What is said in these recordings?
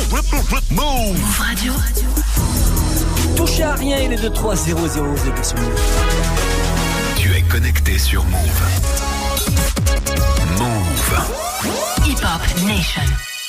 Move Radio. Touchez à rien, il est de 3-0-0 sur Move. Tu es connecté sur Move. Move. Hip Hop Nation.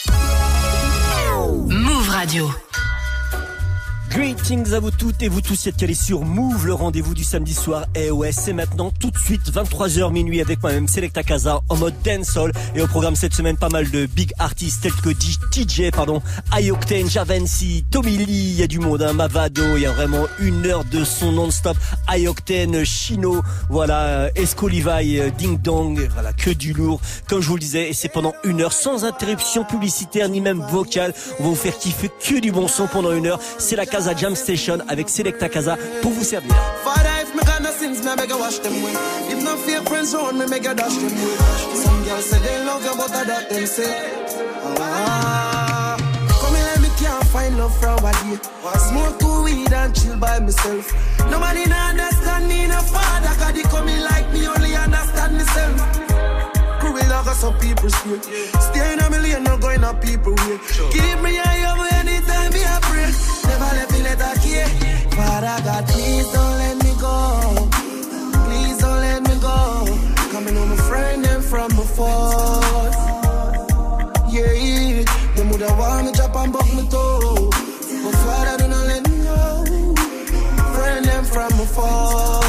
Move Radio. Greetings à vous toutes et vous tous, c'est calé sur Move, le rendez-vous du samedi soir. Et ouais, c'est maintenant tout de suite 23h minuit avec moi-même Selecta Casa en mode dancehall. Et au programme cette semaine, pas mal de big artistes tels que TJ, iOctane, Javancy, Tommy Lee, il y a du monde, hein, Mavado, il y a vraiment une heure de son non-stop. iOctane, Chino, voilà, Esco Levi, Ding Dong, voilà, que du lourd, comme je vous le disais. Et c'est pendant une heure sans interruption publicitaire ni même vocale. On va vous faire kiffer que du bon son pendant une heure. C'est la Casa Jam Station avec Selecta Casa pour vous servir. Father, if me got no sins, me beg you wash them away. If no fake friends around me, make you dash them away. Some girls say they love you, but I that them say. Come here, let me can't find love for a day. Smoke two weed and chill by myself. Nobody no understand me, no father. Cause they come in like me, only understand myself. Like some people speak. Stay in a million, not going up people way. Keep me high up anytime me a pray. Never let me let a care. Father God, please don't let me go. Please don't let me go. Coming on my friend and from before. Yeah, them woulda want me drop and buck me toe. But Father, do not let me go. Friend and from before.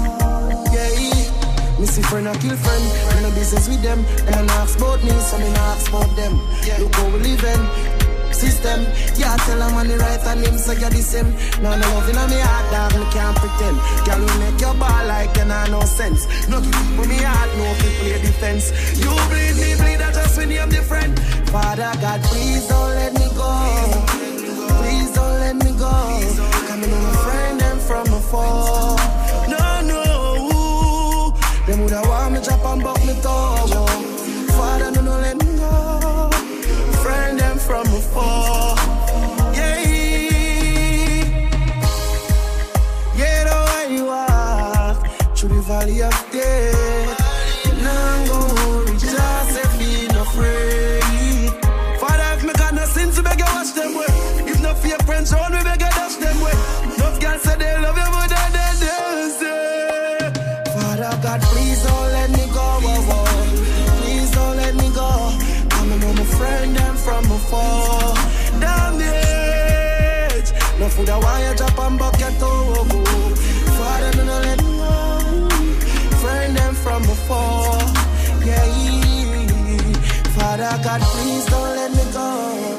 Me see friend or kill friend, I no business with them. Them ask about me, so me ask about them. Look how we living, system. Yeah, tell them on the right and him say you're the same. No, no love in me heart, dog, me can't pretend. Girl, we make your ball like you know no sense. No people me heart, no people play defense. You bleed, me bleed, I just when you're different. Father God, please don't let me go. Please don't let me go. Coming on a friend and from afar. Them woulda want me drop and buck me toe. Father, no let me go. Friend them from afar. Yeah, yeah, the way you walk through the valley of death. Now I'm gonna reach out, say be no afraid. Father, if me got no sins, beg you wash them way. If no fear friends around me, beg you dash them way. No girls say they love you, but they say. Father God, please don't let me go. Please don't let me go. Coming on my friend and from afar. Damn the edge. No food I want you drop and buck your toe. Father, don't let me go. Friend and from afar. Yeah. Father God, please don't let me go.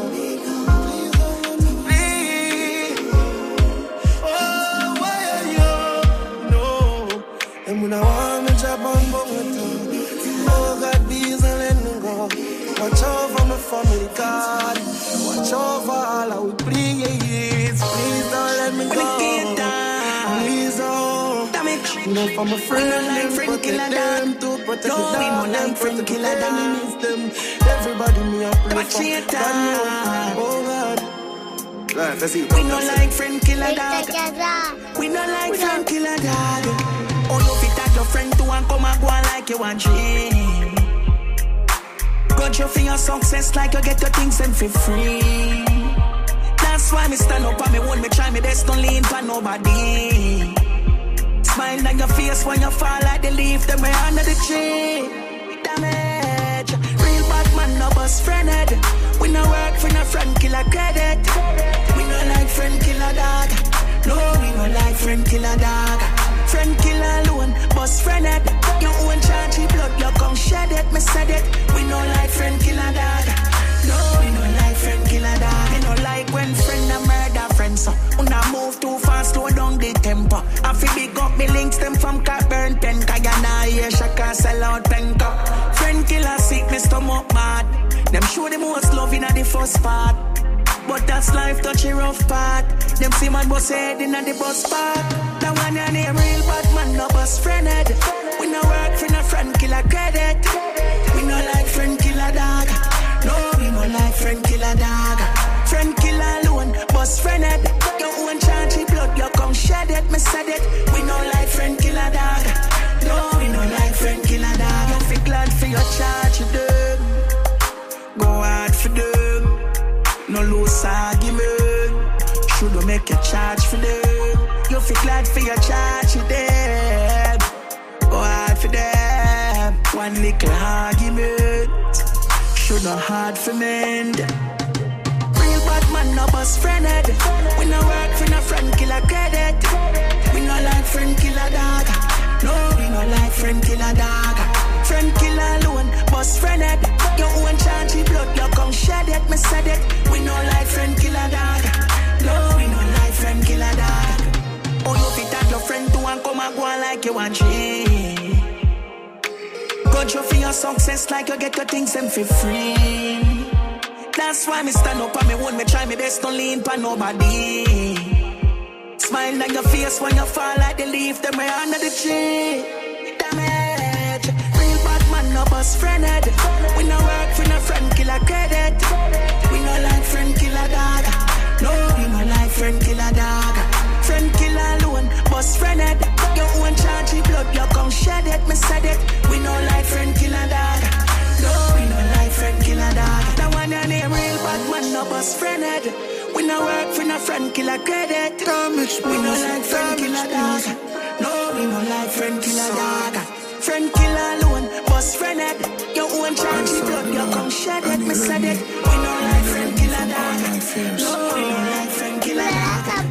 When I want me drop on Bogota, oh God, please don't let me go. Watch over my family, God. Watch over all our please. Please don't let me go. Please don't. You know, for my friend, protect them to protect them. Them friend killer them. Everybody me up pray for. God, oh God. We no like friend killer dog. We no like friend killer dog. Oh, you fit at your friend too and come and go on like you want dream. Got you for your success like you get your things and for free. That's why me stand up and me hold me try me best, don't lean for nobody. Smile on your face when you fall like the leaf, then we under the tree. Damage, real bad man no bust friend head. We no work for no friend killer credit. We no like friend killer dog. No, we no like friend killer dog. Friend killer alone, boss friend head. Your own charge, blood, you come shed it, me said it. We no like friend killer dog. No, we no like friend killer dog. We no like when friend a murder friend, so una move too fast, slow down the tempo. I feel big up me links them from Carburn pen. Cause you nah hear Shaka sell out pen cup. Friend killer sick, me stomach mad. Them show the most love in the first part. But that's life touchy rough part. Them see man boss head in the bus park. That one your name real bad man no bus friend head. We no work for no friend killer credit. We no like friend killer dog. No, we no like friend killer dog. Friend killer alone, bus friend head. Your own charge blood, you come shed it, me said it. We no like friend killer dog. No, we no like friend killer dog. You feel glad for your charge, you do. Go hard for them. no loose argument. Shoulda make you charge for them. You feel glad for your charge for them. Go hard for them. One little argument. Shoulda hard for mend. Real bad man, no bust friend. We no work for no friend killer credit. We no like friend killer dog. No, we no like friend killer dog. Friend killer alone, bust friend head. Your own charge your blood, you come shed it. Me said it. We no like friend killer dog. No, we no like friend killer dog. Oh, you fit that your friend to and come and go on like you want change. Got you for your success like you get your things them for free. That's why me stand up on me own, me try my best to lean for nobody. Smile on your face when you fall like the leaf, them way under the tree. Damage, real bad man, no bust friend head. We no work for no friend killer credit. We no like friend killer dog. No, we no like friend killer dog. Friend killer alone, bust friend head. Your own charge your blood, you come shed it. Me said it. We no like friend killer dog. No, we no like friend killer dog. That one your name real bad man, no bust friend head. We no work for no friend killer credit. Damage, we no like friend killer dog. No, we no like friend killer dog. Friend killer alone, bust friend head. Your own charge your blood, you come shed it. Me said it. We no like friend killer dog. No, we no like friend killer dog.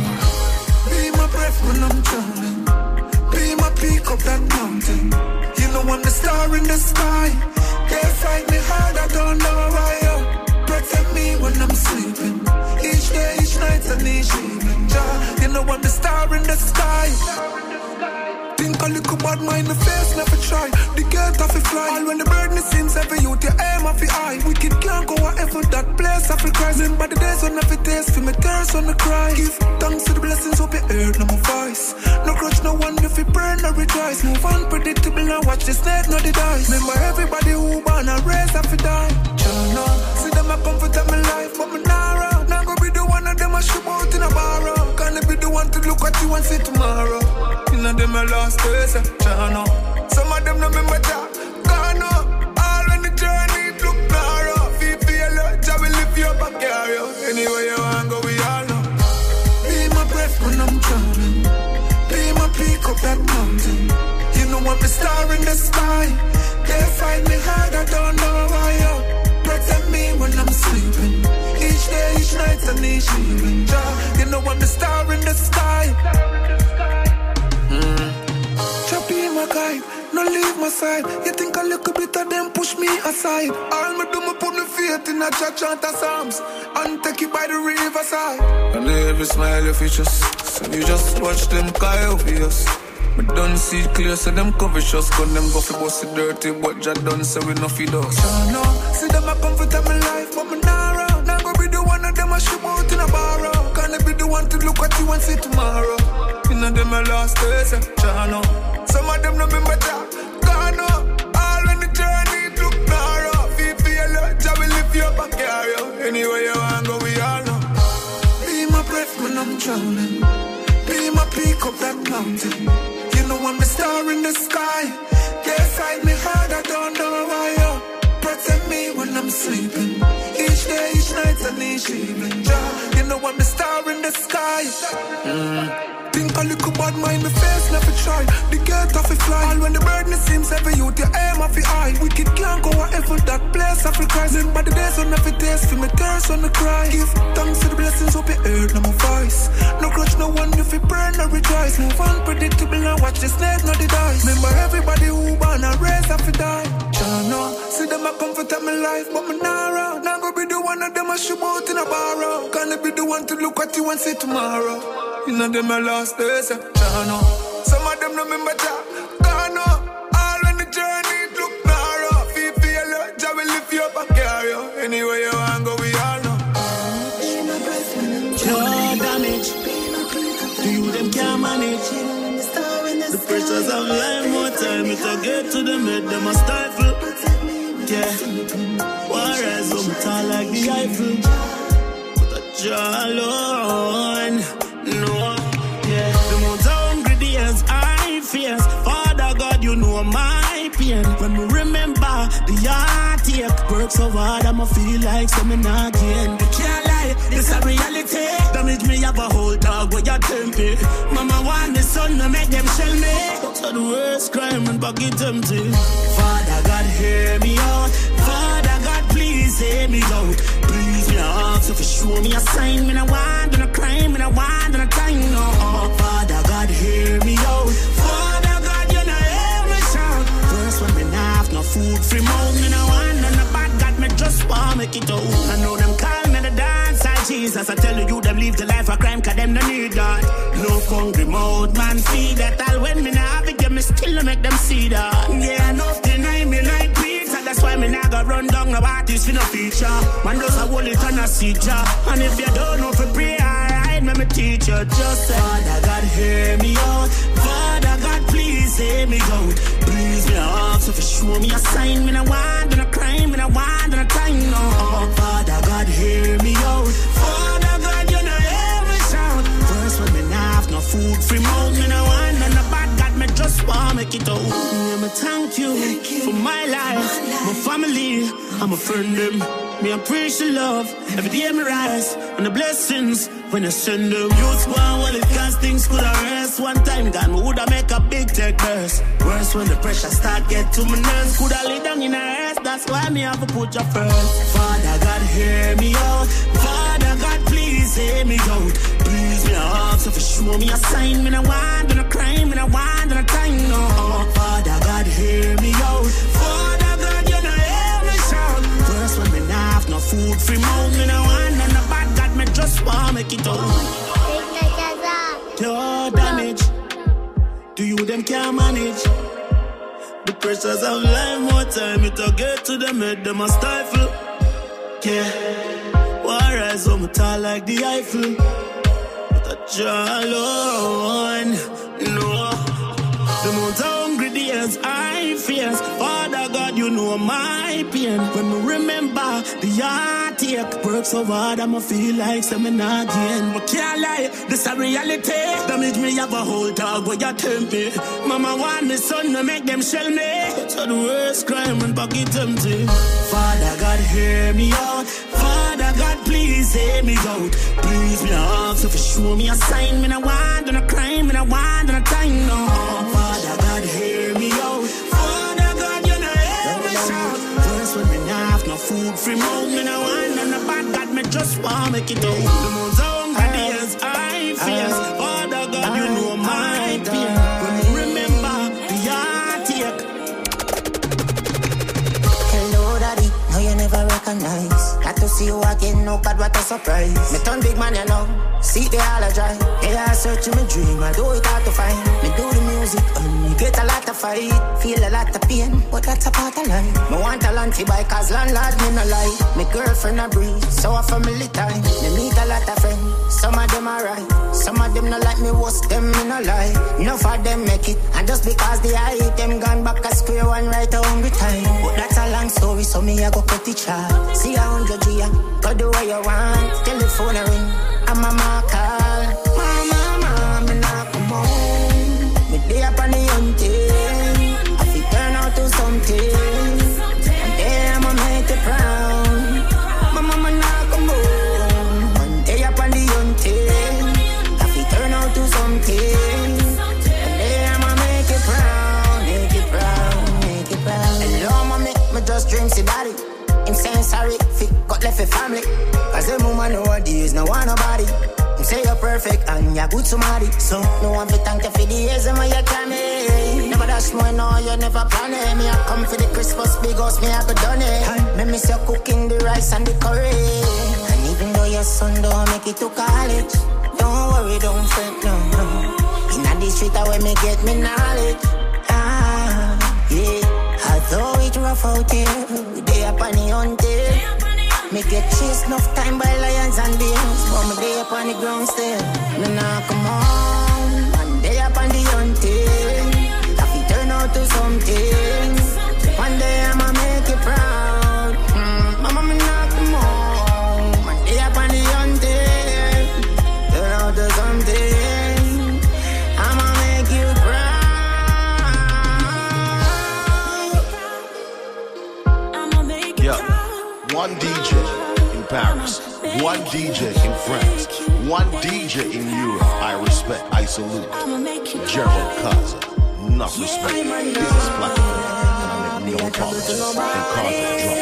Be my breath when I'm drowning. Be my peak up that mountain. You know I'm the star in the sky. They fight me hard, I don't know why. Protect me when I'm sleeping. Each day, each night, and each evening. You know I'm the star in the sky. Think a little bad mind, the face never try. The gate off a fly. All when the burden seems heavy, you the aim off the eye. Wicked can't go wherever that place off the cries. By the days when every taste, feel my tears on the cry. Give thanks to the blessings of your earth, no my voice. No grudge, no one if you burn, no rejoice. Move unpredictable, now watch the snake, not the dice. Remember everybody who born and raised off a die. Chana, see them a comfort of my life, but me not around. Now go be the one of them a shoot out in a barrow. Can I be the one to look at you and say tomorrow? None of them a lost days, Chana. Some of them no remember that. Gone up, all on the journey, look narrow. Feel your job will lift you up and carry you. Anywhere you want go, we all know. Be my breath when I'm drowning. Be my peak up that mountain. You know I'm the star in the sky. They find me hard, I don't know why. Protect me when I'm sleeping. Each day, each night, and each evening. You know I'm the star in the sky. Be my guide, no leave my side. You think a little bit of them push me aside. All me do, me put my faith in a church chant of psalms and take it by the riverside. And every smile you features, so you just watch them cry obvious. Me don't see it clear, so them covetous. Gun them go for bust it dirty, but Jah done so we no feed us. No, see them a comfort of my life, but me not around. Now go be the one of them a shoot out in a barrow. Can I be the one to look at you and say tomorrow? None of them a lost days, Chano. Some of them no remember that. Gone up, all on the journey, look narrow. Feel your Jah will lift you up and carry you. Anywhere you want go, we all know. Be my breath when I'm drowning. Be my peak up that mountain. You know I'm the star in the sky. They fight me hard, I don't know why. Protect me when I'm sleeping. Each day, each night, and each evening. You know I'm the star in the sky. Think a little bad mind, my face never try. The gate off a fly. All when the burden seems heavy, you the aim off the eye. Wicked can't go wherever that place off the cries. By the days when every taste, feel my tears on the cry. Give thanks to the blessings of your earth, no my voice. No grudge, no one if it burn, no rejoice. Move unpredictable and watch the snake, not the dice. Remember everybody who born and raised off the die. Chana, see them a comfort of my life, but me not around. Now go be the one of them a shoot out in a barrow. Can I be the one to look at you and say tomorrow? You know them a lost days, Chano. Some of them no remember that. Gone up, all on the journey, look narrow. Feel your Jah will lift you up and carry you. Anywhere you want go, we all know. No damage. Do you them can't manage? The pressures of life, more time it a get to them, make them a stifle. Yeah, warriors up tall like the Eiffel. But a Jah alone. No, yeah. The most hungry days I face. Father God, you know my pain. When we remember the heartache, work so hard, I'ma feel like some not again. lie, this a reality. Damage me have a whole dog where you tempt me. Mama want the son to make them shell me. That's the worst crime and bucket empty. Father God hear me out. Father God please hear me out. Please me out if you show me a sign. Me no want no crime, me no want no time. No, Father God hear me out. Father God you know hear me shout. First when me nah have no food free mouth. Me no want no bad God, me just want make it out. I know them call me the dance I Jesus. I tell you them live the life of crime cause them no need that. No hungry mouth man feed that. All when me nah have it, me still make them see that. Yeah, enough deny me like pizza. That's why me nah go run down no artist for no feature. Man does a hold it on a seizure. And if you don't know for pray, alright, me teach you. Just say, Father God hear me out. Father God please hear me out. Please me out. So if you show me a sign, me no want no crime, me no want no time. No, Father God hear me out. Father God you know hear me shout. First when me nah have no food free mouth, me no want no bad God, me just want make it out. Yeah, me thank you for my life, my family, and my friend them. Me appreciate love every day me rise and the blessings when I send them. Youths go on well it cause things could arrest. One time gone me woulda make a big take burst. Worse when the pressure start get to my nerves. Coulda lay down in a rest. That's why me have to put you first. Father God hear me out. Father God please hear me out. Please me out. So if you show me a sign, me no want no crime, me no want no time. No, Father God hear me out. Father God you know hear me shout. First when me nah have no food free mouth, me no want no bad God, me just want make it out. Your damage, do you them can't manage? The pressures of life, more time it'll get to them head, them a stifle. Yeah, war rise on me tall like the Eiffel. But I draw alone, no. The most hungry days I fears. Father God, you know my pain. When me remember the heartache, work so hard I'ma feel like I'm not again. But can't lie, this a reality. Damage me have a whole dog where you tempt me. Mama want the son to make them shell me. So the worst crime and bucket empty. Father God hear me out. Father God please hear me out. Please me out. So if you show me a sign, me no want no crime, me no want no time. No, Father God hear me out. Father God you know hear me shout. First when me nah have no food free mouth, me no want no bad God, me just want make it out. The most hungry days I fears. Father God you know my pain. When me remember the heartache. Hello daddy, no you never recognize. Got to see you again, no God what a surprise. Me turn big man you know, see they all a dry. They are searching my dream, I do it hard to find. Me do the music and me get a lot of fight. Feel a lot of pain, but that's a part of life. Me want a land to buy cause landlord me no lie. Me girlfriend a breeze, so a family time. Me meet a lot of friends, some of them are right. Some of them no like me, worst them me no lie. Enough of them make it, and just because they hate them gone back a square one right a hungry time. But that's a long story, so me I go cut it short. See 100 G, go do what you want. Telephone a ring, and mama call. Mama, me not come home. Me day up on the hunting. I feel turn out to something. And day I'ma make it proud. Mama, me not come home. One day up on the hunting. I feel turn out to something. And day I'ma make it proud, make it proud, make it proud. Hello, mommy, me just dream see daddy. Him saying sorry, fit got left a family. Cause the woman nowadays no want nobody. Him say you're perfect and you're good somebody. So no one fit thank you for the years and when you call me. Never dash more, no, you never plan it. Me I come for the Christmas big house, me I go done it. Me miss you cooking the rice and the curry. And even though your son don't make it to college, don't worry, don't fret, no, no. In the street I where me get me knowledge. Ah, yeah. Although it rough out here, we day up on the hunting. Me get chased enough time by lions and bears, but me day up on the ground still. Me nah come on, one day up on the hunting. That we turn out to something. One day I'ma make you proud. Mama, me nah come on, one day up on the hunting. Turn out to something. I'ma make you proud. Yeah, one DJ in in Paris, one DJ in France, one DJ in Europe. I respect, I salute. Gerald Kaza, enough respect. This is platform, and I make no apologies. And Kaza drop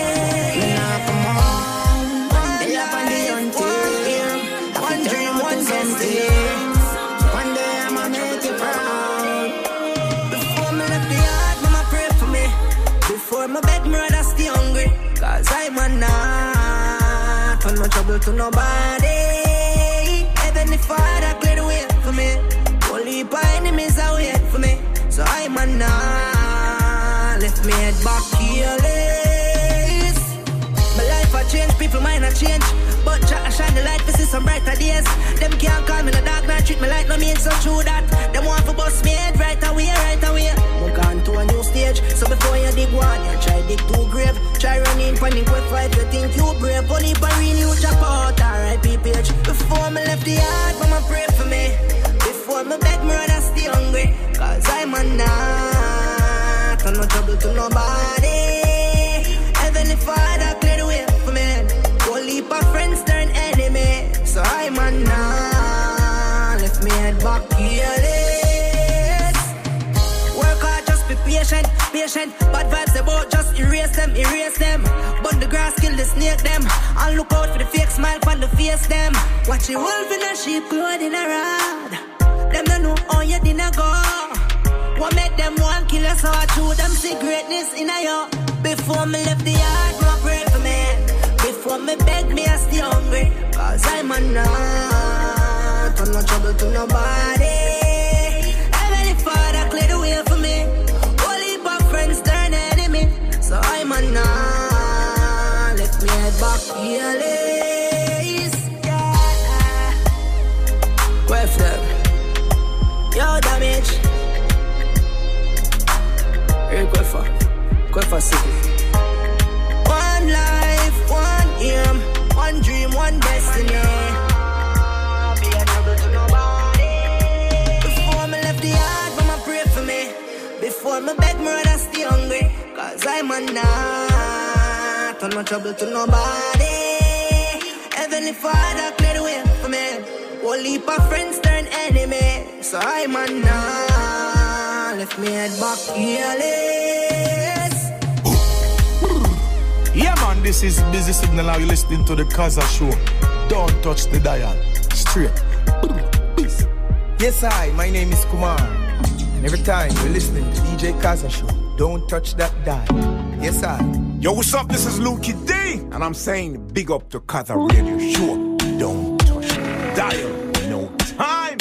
one dream, one destiny. One day I'ma make it proud. Before me left the yard, mama pray for me. Before my bed, me rather stay hungry. Cause I'm a not for no trouble to nobody. Heavenly Father clear the way for me. Only by enemies are waiting for me. So I'm a not left me head back careless. My life a change, people mind a change. But Jah shine the light to see some brighter days. Them can't call me the dark night, treat me like no mean so true that. Them want to bust me head right away, right away. We're gone to a new stage, so before you dig one, you try dig two grave. Try running, panic, with fight, you think you brave. Only by real you drop out, R.I.P. page. Before me left the yard, mama pray for me. Before me beg, me rather stay hungry. Cause I'm a not for no trouble to nobody. Heavenly Father clear the way for me. Only my friends turn enemy. So I'm a nah. Left me head back careless. Work hard, just be patient, patient. Bad vibes about, just erase them, erase them. But the grass kill the snake them. And look out for the fake smile on the face them. Watch the wolf in a sheep clothing a rod. Them don't know how you didn't go. What make them one kill us all through them see greatness in a yo. Before me left the yard, no pray for me. Before me beg me, I stay hungry. Cause I'm a not for no trouble to nobody. Heavenly Father clear the way for me. Only my friends turn enemy. So I'm a not left me head back careless. Yeah. Quef them. Yo damage. Hey Quefa. Quefa City. One life, one aim, one dream, one destiny. Be a trouble to nobody. Before me left the yard, mama pray for me. Before me beg, me rather stay hungry. Cause I'm a not for no trouble to nobody. Heavenly Father clear the way for me. Only my friends turn enemy. So I'm a not left me head back careless. Yeah man, this is Busy Signal. Now you're listening to the Kaza Show. Don't touch the dial. Straight. Yes, my name is Kumar. And every time you're listening to DJ Kaza Show, don't touch that dial. Yes, Yo, what's up? This is Lukey D. And I'm saying big up to Kaza Radio Show. Don't touch the dial. No time.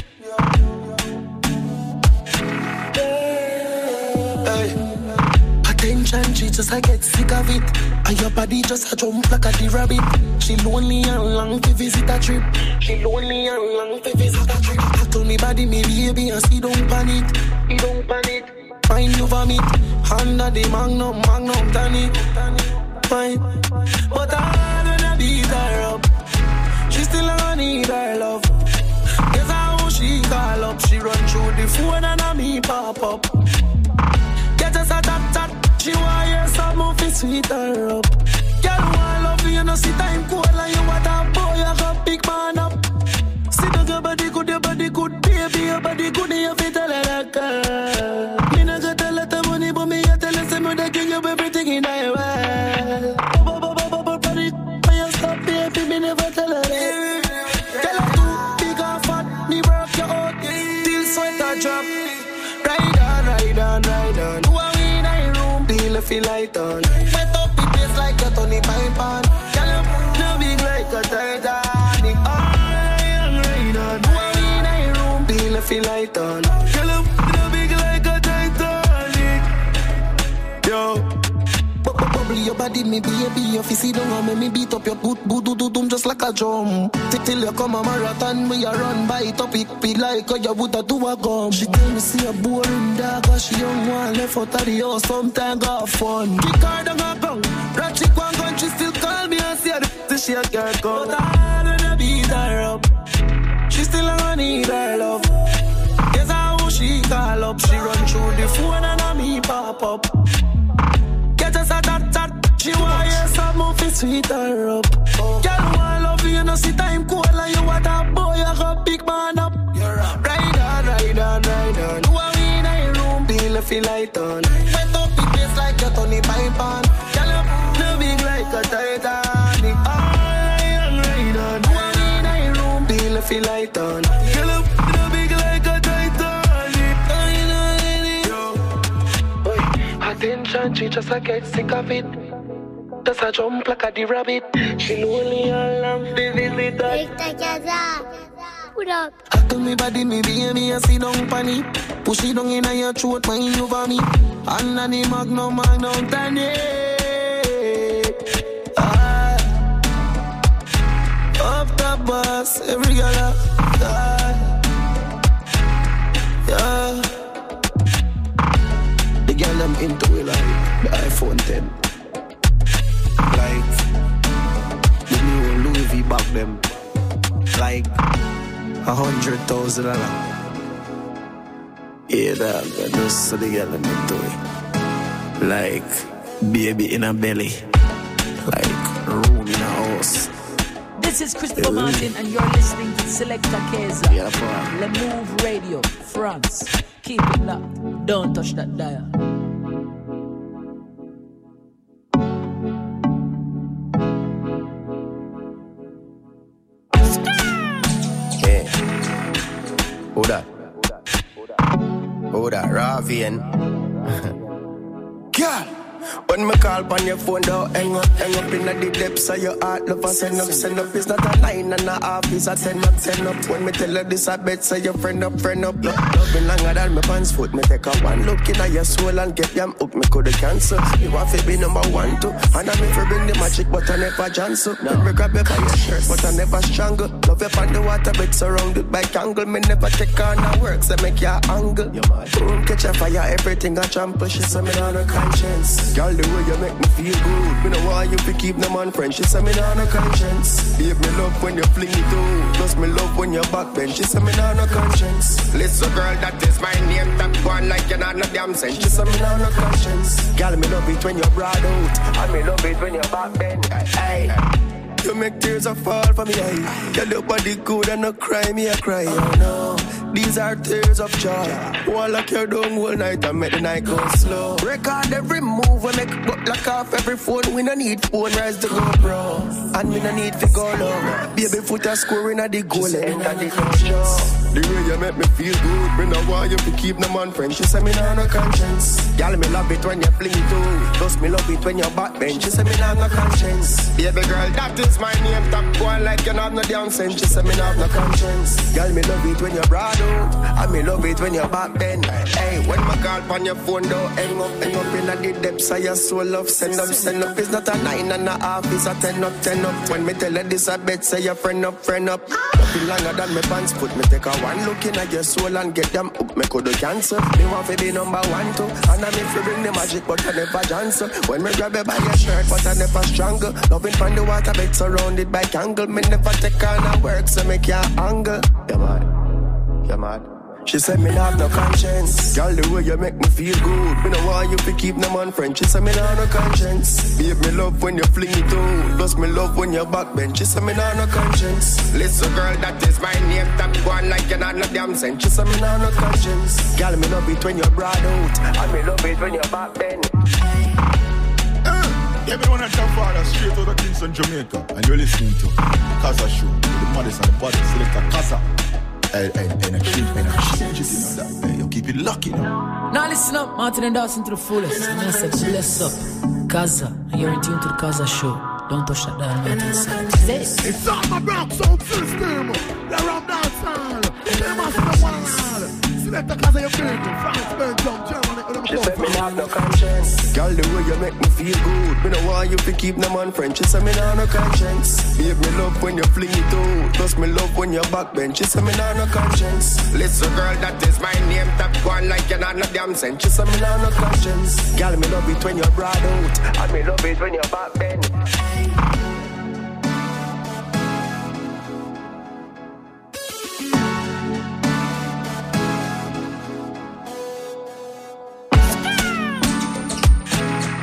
Attention, she just I get sick of it. And your body just a jump like a the rabbit. She lonely and long to visit a trip. She lonely and long to visit a trip. I told me body, me baby, and she don't panic. He don't panic. Find you for me. Under the magnum, tonic. Fine. But I wanna beat her up. She still gonna need her love. Guess how she call up. She run through the phone and a me pop up. Get us a tap. She want hear some of it sweet her up. Girl, want love you, no see time cold. And you want a boy, you got big man up. See the your body good, baby, your body good. You fit tell her that girl. Me no got a lot of money, but me I tell her, say me they give you everything in her world. Body, when you stop, baby, me never tell her that. Tell her too big and fat, me work you out till sweat a drop. Ride on. Do a win in room, till I feel light on. Wet up the place like a Tony Pipe. Tell him no big like a Titanic. Ride on. Do a win in room, till I feel light on. Tell him no big like a Titanic. Yo. Bubble your body, me baby, your fizzy down and make me beat up your boot, just like a drum. Till you come a marathon, me a run by topic, big like how you woulda do a gum. She tell me see a boring dog, cause she young one left out of the house, sometime got fun. Kick her down a ground, ratchet one gun, she still call me and say the she a girl come. But I wanna beat her up, she still gonna need her love. Guess how she call up, she run through the phone and a me pop up. Get us a tat. She want hear some of it sweet her up. Girl, no see time cold and you want a boy, you go big man up. Ride on, ride on, ride on. Do a win in room, be left feel light on. Wet up the place like a Tony Pipe on. Girl, you no big like a Titanic. Ride on, ride on. Do a win in room, be left feel light on. Girl, you no big like a Titanic. Attention, she just a get sick of it. Just a jump like a the rabbit. She lonely and I'm vivid. Put up. After me body, me baby, I sit down panny. Push it down in your throat, mind over me. And the magnum, Tanya. Up the bus, every girl. Yeah. The girl I'm into it like the iPhone 10. Like the new Louis V back them. Like $100,000. Yeah, dog, just so the girl I'm into it. Like baby in a belly. Like room in a house. This is Christopher Martin and you're listening to Selecta Keza. Yeah, Le Move Radio, France. Keep it locked. Don't touch that dial. Who that? Ravian. Girl, when me call on your phone, don't hang up in the depths of your heart. Love send up. It's not a 9.5, it's a 10 up. When me tell her this, I bet say your friend up. Loving longer than my pants foot. Me take a one look in your soul and get them hook. Me coulda cancel. You want to be number 1 too. And I'm for bring the magic, but I never cancel. Let me grab you by your shirt, but I never strangle. Love you on the water, but surrounded by kangle. Me never take on her work, so make your angle. Catch a fire, everything I trample. She say me on her conscience. Girl, the way you make me feel good. Me no want you to keep no man friend. She say me nah no conscience. Babe, me love when you fling it out. Plus me love when you backbend. She say me nah no conscience. Listen girl, that is my name. That one like you not no damn sense. She say me nah no conscience. Girl, me love it when you broad out. And me love it when you backbend. Hey. You make tears a fall from me eye. Girl, your body good and no cry, me a cry. Oh no, these are tears of joy. Wall like your down all night and make the night go slow. Record every move we make, but lock off every phone. We no need phone, rise the GoPro. And we no need to go low. Baby foot a scoring at the goal and enter the show. The way you make me feel good. Me no want you to keep no man friend. She say me nah no conscience. Girl, me love it when you fling it too. Plus me love it when you backbend. She say me nah no conscience. Baby girl, that is my name. Top one like you not no damn sense. She say me nah no conscience. Girl, me love it when you broad out. And me love it when you backbend. Hey, when my call on your phone, don't hang up in the depths of your soul. Love send up. It's not a 9.5, it's a 10 up. When me tell her this, I bet say your friend up. Nothing longer than my pants foot. Me take a one look in at your soul and get them up. Me coulda cancel. Me want to be number 1 too. And I'm if you bring the magic, but I never cancel. When me grab you by your shirt, but I never strangle. Loving from the water, bed surrounded by kangle. Me never take on her work, so make your angle. You mad? She said me not have no conscience. Girl, the way you make me feel good. Me no want you to keep no man friend. She said me not have no conscience. Babe, me love when you fling it out. Plus me love when you backbend. She said me not have no conscience. Listen girl, that is my name. Top one like you not no damn sense. She said me not have no conscience. Girl, me love it when you broad out. And me love it when you backbend. Yeah, me wanna jump forward straight out of Kingston, Jamaica. And you're listening to Kaza Show. The mothers and the body Selecta Kaza. And a change, you keep it lucky now. Now listen up, Martin and Dawson to the fullest. And I said, bless up, Kaza, and you're in tune to the Kaza Show. Don't touch that dial, Martin. It's on my Brock sound system. They're up dancehall. They must be one. Selecta Kaza, you're big. France, Belgium, Germany. She said me not have no conscience. Girl, the way you make me feel good. Me no want you to keep no man friend. She said me not have no conscience. Babe, me love when you fling it out. Plus me love when you backbend. She said me not have no conscience. Listen girl, that is my name. Top one like you not no damn sense. She said me not have no conscience. Girl, me love it when you broad out. And me love it when you backbend.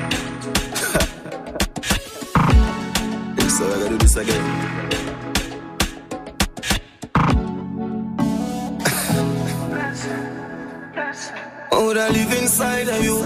So I gotta do this again. coulda live inside of you.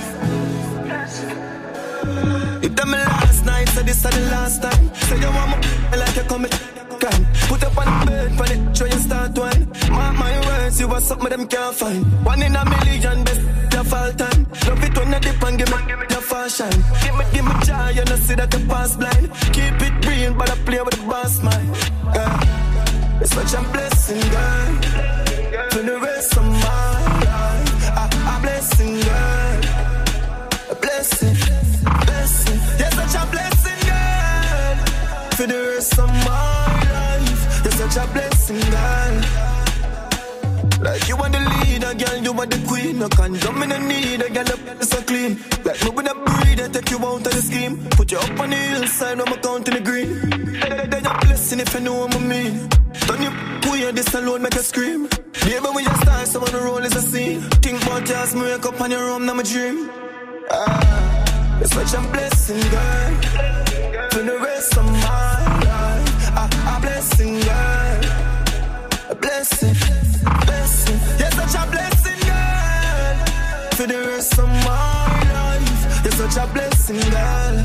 If them last night, so this is the last time. Say you want me like you come can. Put up on the bed, for it, try and start one. Mark my words, you are something them can't find. 1 in a million, best your fall time. Love it when you dip and give me your fashion. Give me joy, you know see that you pass blind. Keep it real, but I play with the boss man. It's such a blessing, girl. For the rest of my life, a blessing, girl. A blessing, blessing. You're such a blessing, girl. For the rest of my life, you're such a blessing, girl. Like you are the leader, girl, you are the queen. No condom in the need, a girl up so clean. Like me with a breed, I take you out of the scheme. Put you up on the hillside, I'm counting the green. Then you're blessing if you know what I mean. Don't you queer, this alone make you scream. Baby, when you start, someone the role is a scene. Think about you as me wake up on your room, now my dream. It's such a blessing, girl. For the rest of my life, a blessing, girl. A blessing, blessing. You're such a blessing, girl. For the rest of my life, you're such a blessing, girl.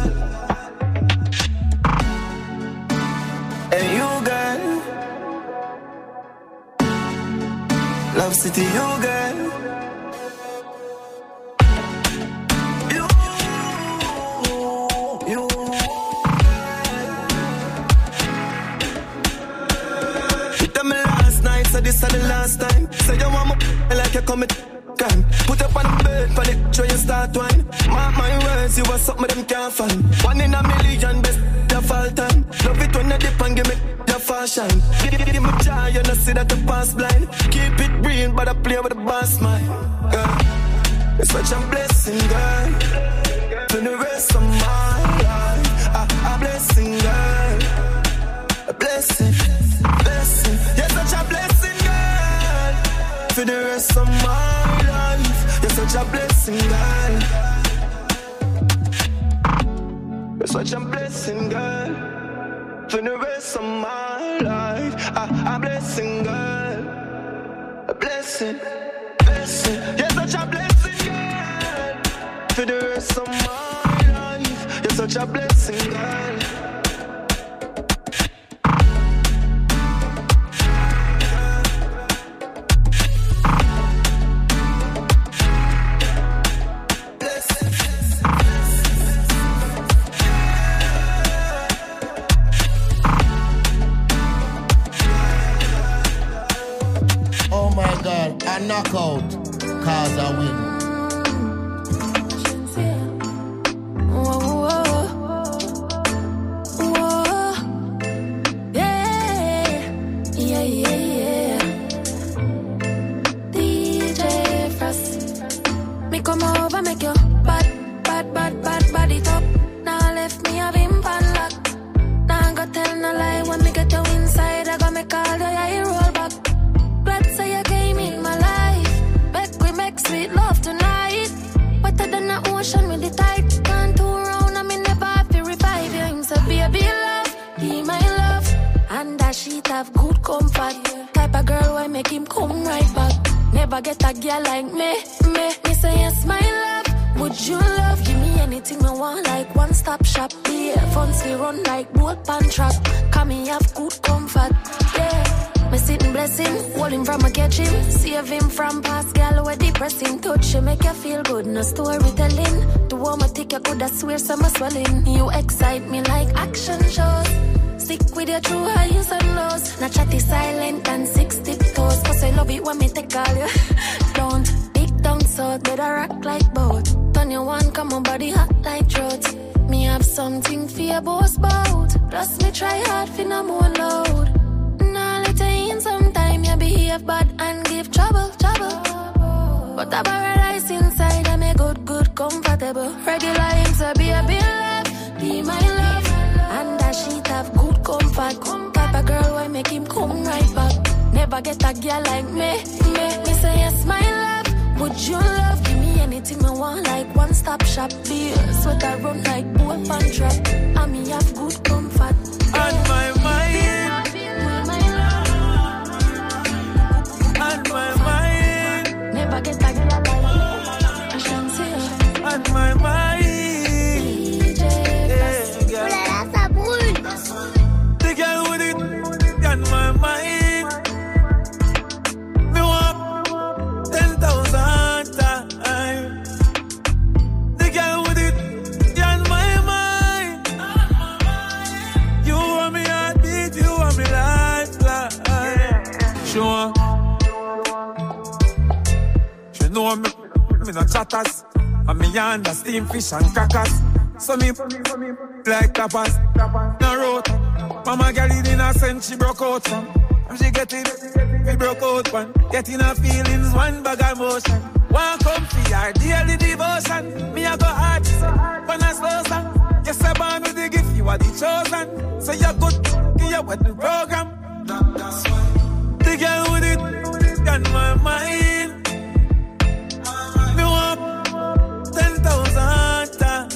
And you, girl. Love City, you, girl. So this is the last time. Say you want me like you come can. Put up on the bed, for it, try and start one. Mark my words, you are something them can't find. 1 in a million, best your fall time. Love it when you dip and give me your fashion. Give me joy, you know see that you pass blind. Keep it real, but I play with the boss man. It's such a blessing, girl. For the rest of my life, a blessing, girl. A blessing, blessing. You're such a blessing, girl. For the rest of my life, you're such a blessing, girl. You're such a blessing, girl. For the rest of my life, a blessing, girl. A blessing, blessing. You're such a blessing, girl. For the rest of my life, you're such a blessing, girl. A knockout, cause I win. Whoa, whoa. Yeah, yeah, yeah, yeah. DJ Frost, me come over, make you bad it up. Now left me a bimp and lock. Now I go tell no lie when me get you inside. I go make all the eye roll back. Glad say you came in my life. Make we make sweet love tonight. Wetter than the ocean with the tide. Can't turn around and me never have to revive you. Him say baby love, be my love. And that sheet have good comfort. Type of girl why make him come right back. Never get a girl like me. Me say yes my love. Would you love? Give me anything I want, like one-stop shop. Yeah, funds we run like boat pan track. Come me have good comfort. Yeah, me sitting blessing, hold him from a catch him. Save him from past gal where depressing. Touch him make you feel good, no storytelling. To warm a tick you coulda swear some swelling. You excite me like action shows. Stick with your true highs and lows. Not chatty silent and 6 tiptoes. Cause I love it when me take all you. Don't down so better rock like boat. Turn your one, come on body hot like throat. Me have something for your boss bout. Plus me try hard for no more load. Now let you in sometime you behave bad and give trouble. But a paradise inside and me good comfortable. Regular him to be a bit love, be my love. And that sheet have good comfort. Type of girl why make him come right back. Never get a girl like me say yes my love. Would you love? Give me anything I want, like one-stop shop. Be sweat I run like boat pan trap. And me have good comfort. On my mind, Never get a girl like sure. She know me no chatters. And me under steam fish and crackers. So me like tapas. No road. Mama girl in a sense she broke out from. And she get it, we broke out one. Getting her feelings, one bag of motion. One come for her daily devotion. Me a go hard, when I slow song. Yes, I born with the gift, you are the chosen. So you're good, you're with the program. That's why. The girl with it, on my mind. Me want 10,000 times.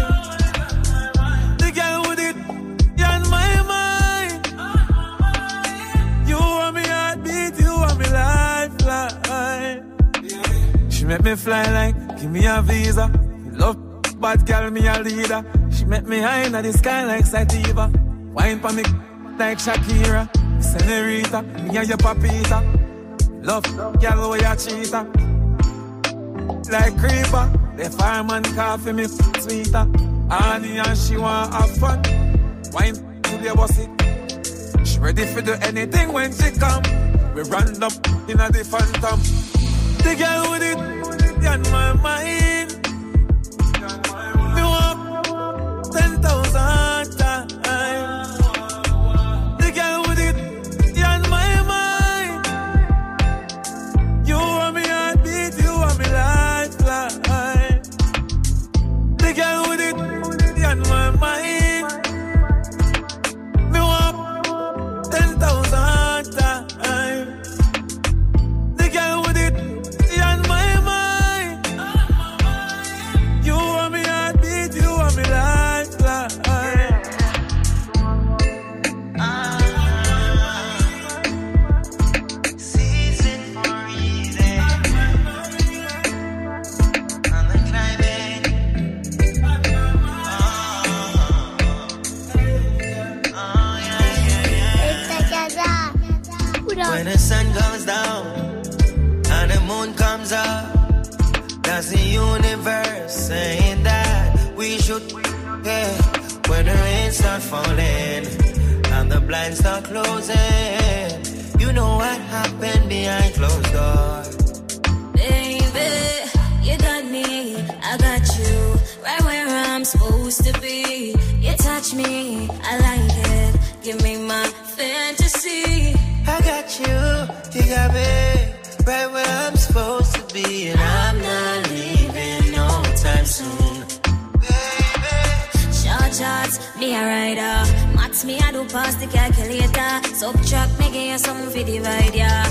The girl with it, on my mind. You want me heartbeat, you want me lifeline. She make me fly like, give me a visa. Love, bad girl, me a leader. She make me high in the sky like Sativa. Wine for me like Shakira. Senorita, me and your papita. Love, girl, we a cheater. Like creeper, the fireman coffee me sweeter. Honey and she want have fun. Wine to the bossy. She ready for do anything when she come. We run up in a the phantom. The girl with it, on my mind. Me want 10,000 times. The girl with it, on my mind. You want me heartbeat, you want me lifeline. The girl with it, on my mind. Me want 10,000 times. The girl with it, on my mind. You want me heartbeat, you want me lifeline. When the sun goes down and the moon comes up, that's the universe saying that we should, yeah. When the rain starts falling and the blinds start closing, you know what happened behind closed doors. Baby, you got me, I got you, right where I'm supposed to be. You touch me, I like it, give me my fantasy. I got you, you got me, right where I'm supposed to be. And I'm not leaving no time soon. Short shots, me a rider. Max me, I do pass the calculator. Subtract me, give you some for divide, yeah.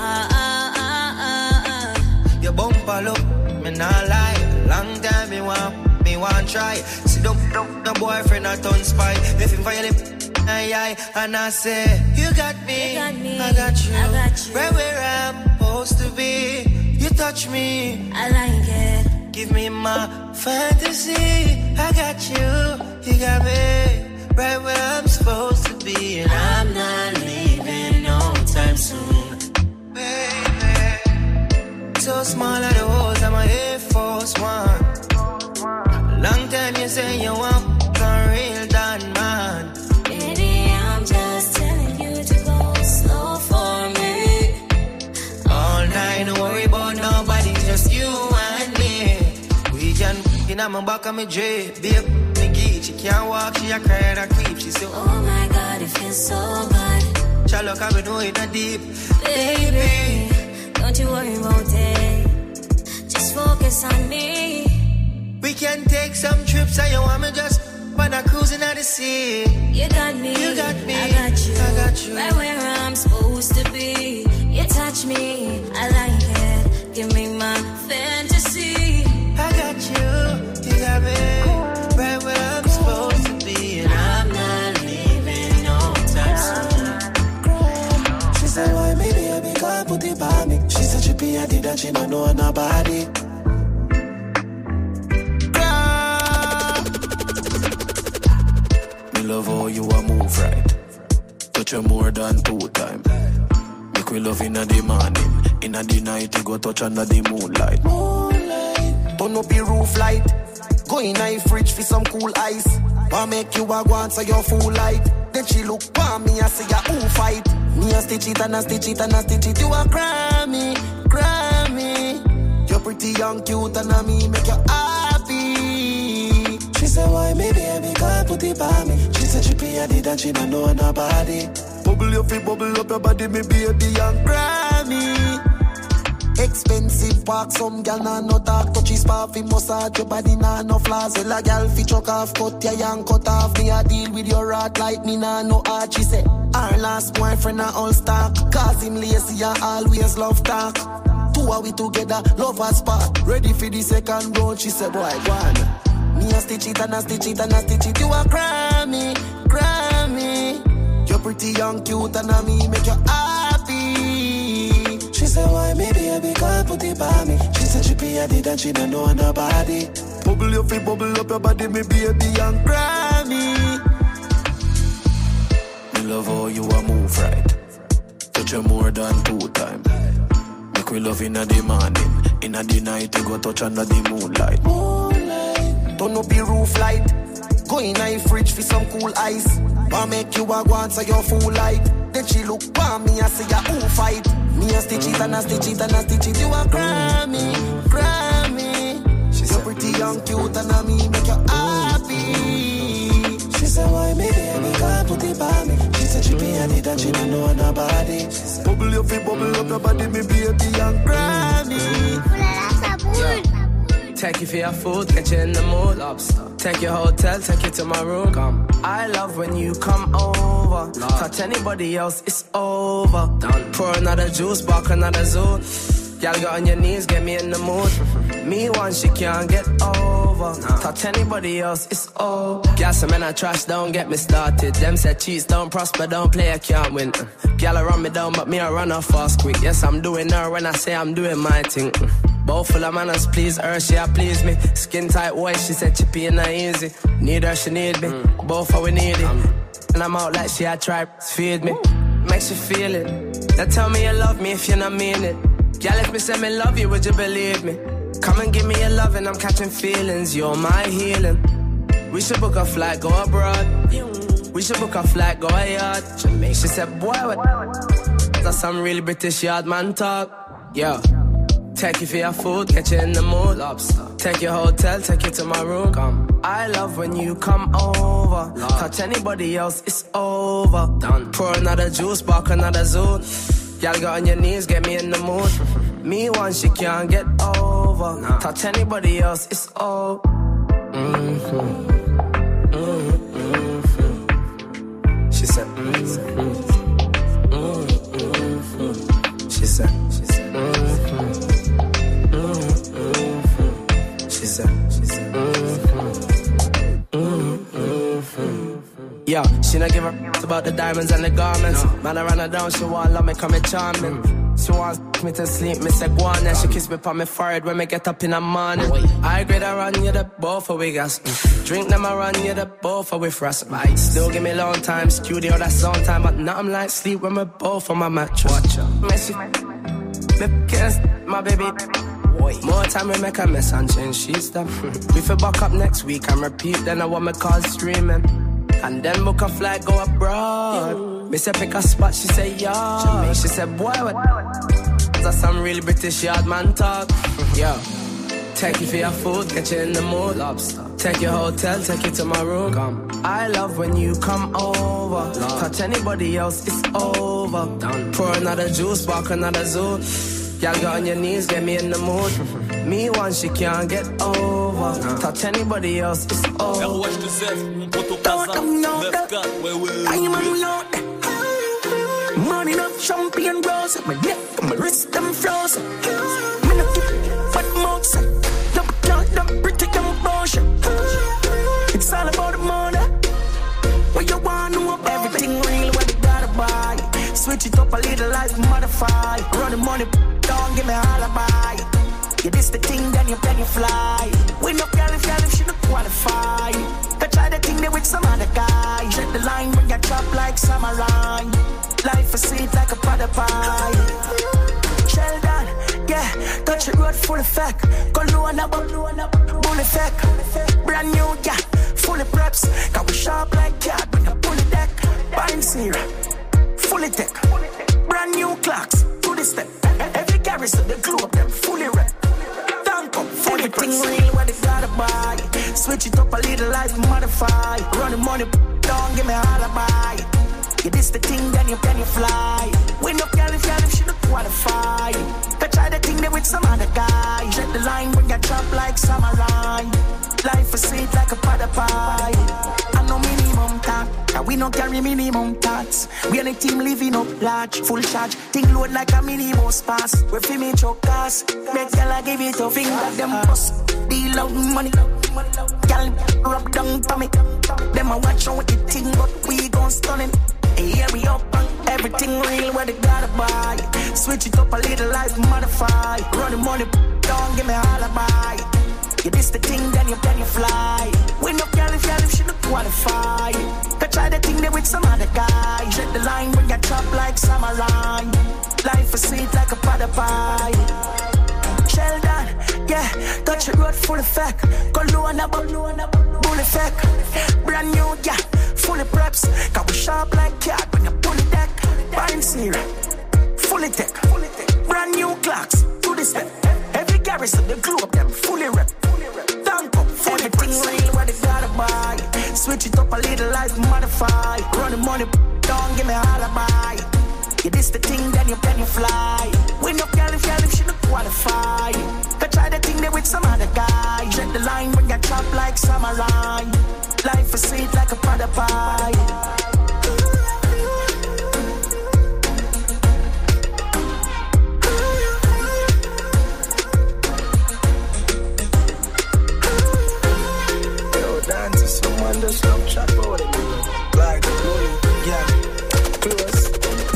Your bumper look, me not lie. Long time me want try. See the boyfriend a turn spy. If him violate, aye, and I say, you got me, I got you, right where I'm supposed to be. You touch me, I like it, give me my fantasy. I got you, you got me, right where I'm supposed to be. And I'm not leaving no time soon, baby. So small are the holes, I'm a Air Force One. Long time you say you want a real done man. I'm just telling you to go slow for me. All night, don't worry about nobody, just you and me. We can in my back of my J, babe, me geek. She can't walk, she a cry and a creep. She say, oh my God, it feels so good. Shallow, I know it a deep. Baby, don't you worry about it. Just focus on me. We can take some trips, and you want me just when I'm cruising at the sea. You got me, you got me, I got you, I got you. Right where I'm supposed to be. You touch me, I like it, give me my fantasy. I got you, you got me, right where I'm supposed to be. And I'm not leaving no time soon. She said, why maybe I be God put it by me. She said she be a did and she don't know nobody. Love how you a move right. Touch you more than 2 times. Make we love inna the morning. Inna the night you go touch under the moonlight. Turn up the roof light. Go in a fridge for some cool ice. Why make you a go answer your fool light? Then she look for me and say, who fight? Me a stitch it and a stitch it and a stitch it. You a Grammy, Grammy. You're pretty young, cute and a me make you happy. She said, why me baby, can't put it by me. She said she pay a did and she don't know nobody. Bubble your feet, bubble up your body, me baby young Grammy. Expensive park, some gal nah no talk. Touchy spa fi massage your body nah no flaws. Well a gal fi chuck off, cut your young cut off. Me a deal with your rat like me nah no art. She say her last boyfriend a all stock. Cause him lazy and always love talk. Two are we together, love a spot. Ready for the second round, she say boy go on. Me a stitch it and a stitch it and a stitch it. You a Grammy, Grammy. You're pretty young, cute and a me make you happy. She said, why me baby can't put it by me? She said she pay a did and she don't know nobody. Bubble your feet, bubble up your body, me baby young Grammy. Me love how you a move right. Touch you more than 2 times. Make we love in the morning. In the night you go touch under the moonlight. Moonlight. Turn up the roof light. Go in the fridge for some cool ice. Why make you a go answer your fool light? Then she look for me and say, who fight? Me a stitch it and a stitch it and a stitch it. You a Grammy, Grammy. You're pretty young, cute and a me make you happy. She said, why me baby can't put it by me? She said she pay a did and she don't know nobody. Bubble your feet, bubble up your body, me baby young Grammy. Take you for your food, get you in the mood. Lobster. Take your hotel, take you to my room. Come. I love when you come over. Touch anybody else, it's over. Done. Pour another juice, bark another zoo. Y'all get on your knees, get me in the mood. Me one, she can't get over. Touch anybody else, it's over. Gal, some men I trash, don't get me started. Them said cheats don't prosper, don't play, I can't win. Gal, I run me down, but me I run off fast quick. Yes, I'm doing her when I say I'm doing my thing. Both full of manners, please her, she a please me. Skin tight white, she said chippy and not easy. Need her, she need me. Both how we need it. And I'm out like she a try feed me. Makes you feel it. Now tell me you love me if you not mean it. Girl, if me say me love you, would you believe me? Come and give me your love and I'm catching feelings. You're my healing. We should book a flight, go abroad. We should book a flight, go a yard. She said, boy, what? That's some really British yard man talk. Yeah. Take you for your food, get you in the mood. Lobster. Take your hotel, take you to my room. Come. I love when you come over. Touch anybody else, it's over. Done. Pour another juice, bark another zoo. Y'all get on your knees, get me in the mood. Me one, she can't get over. Touch anybody else, it's over. She said, She said, yeah, she not give a about the diamonds and the garments. Man, I ran her down, she want love me, come me charming. She wants me to sleep, me say go on. Then she kiss me on my forehead when me get up in the morning. I grade I run you the both of we gas. Drink them I run you the both of we frost. Still give me long time, studio that's long time. But now I'm like sleep when we both on my mattress. Watch out. Messy, me kiss my baby. More time we make a mess and change she's done. We feel back up next week and repeat. Then I want me call streaming. And then book a flight, go abroad. Me say pick a spot, she say yeah. She said boy what? That's some really British yard man talk. Yeah. Take you for your food, get you in the mood. Lobster. Take your hotel, take you to my room. Come. I love when you come over. Touch anybody else, it's over. Done. Pour another juice, bark another zoo. Y'all get on your knees, get me in the mood. Me one, she can't get over. Touch anybody else, it's over. Money enough champagne rose. My neck and my wrist them frozen. Me no keep fat mouths. Don't pretty young bullshit. It's all about the money. What you want to know about everything real, what you gotta buy. Switch it up a little like modify. Run the money, don't give me a alibi. You this the thing, then you fly. We no girl if she don't qualify. Go try the thing there with some other guy. Check the line when you drop like samurai. Life is sweet like a pot of pie. Sheldon, yeah, touch the road full effect. Cologne up, bull effect. Brand new, yeah, fully preps. Cause we sharp like cat, bring a bully deck. Buying syrup, fully tech. Brand new clocks, to the step. Every garrison, the globe, them fully rep. Tank up, fully everything press. Real, what they gotta buy. Switch it up a little, life modify. Run the money, don't give me a alibi. Yeah, this the thing, then you fly. When up, girl, if she don't qualify. Go try the thing there with some other guy. Jet the line when you drop like samurai. Life is sweet like a pot of pie. I know minimum tax, and we don't carry minimum tax. We on a team living up large, full charge. Thing load like a mini bus pass. We feel me choke gas. Make girl I give it a finger, them bust. Deal out money. Girl, rub down for me. Them a watch on with the thing, but we gon' stun it. Here we up, everything real where they gotta buy. Switch it up a little, life modify. Run the money, don't give me a alibi. Yeah, this the thing, then you fly. When up, girl, if she don't qualify. Go try the thing there with some other guy. Jet the line when you chop like samurai. Life is sweet like a pot of pie. Sheldon, yeah, touch the road full effect. Cologne up, bull effect. Brand new, yeah, fully preps. Cause we sharp like cat when you pull it deck. Buying syrup, fully tech. Brand new clocks, to the step. Every garrison, the globe, them fully rep. Tank up, fully everything press. Real, what they gotta buy. Switch it up a little, life modify. Run the money, don't give me a alibi. Yeah, this the thing, then you fly. When up, girl, if she don't qualify. Go try the thing there with some other guy. Jet the line when you chop like samurai. Life is sweet like a pot of pie. Someone just love chat about it. Like the glory, yeah, close.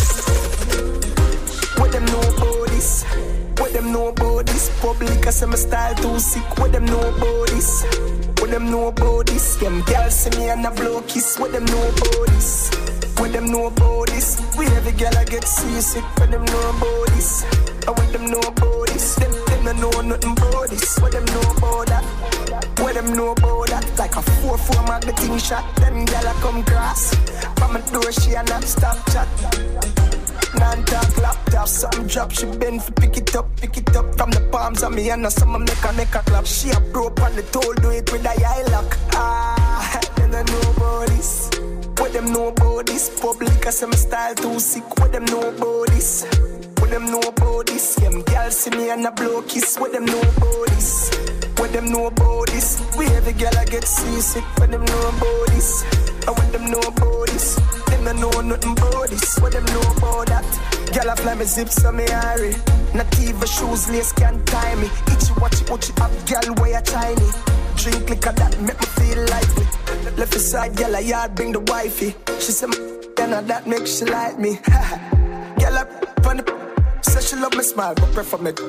What them know about this? What them know about this? Public, I say my style too sick. What them know about this? What them know about this? Them girls see me and a blow kiss. What them know about this? What them know about this? We every girl I get seasick. What them know about this? What them know about this? Them don't know nothing about this. What them know about that? What them know about that? Like a 4-4 magnetic shot. Then girl I come cross. From my door she a not stop chat. Non-talk laptop, something drop. She bend for pick it up from the palms of me and some make a clap. She a broke on the toe, do it with a eye lock. Them don't know about this. What them know about this? Public, I say my style too sick. What them know about this? What them know about this? Them girls see me and a blow kiss. What them know about this? What them know about this? We every girl I get seasick. What them know about this? What them know about this? Them don't know nothing about this. What them know about that? Girl I fly me zips on me hurry. Not even shoes, lace can't tie me. Itchy watch it up, girl where you tiny. Drink liquor that make me feel lively. Left side, girl I yard bring the wifey. She said then that make she like me. Girl up on the say she love me smile, but prefer me.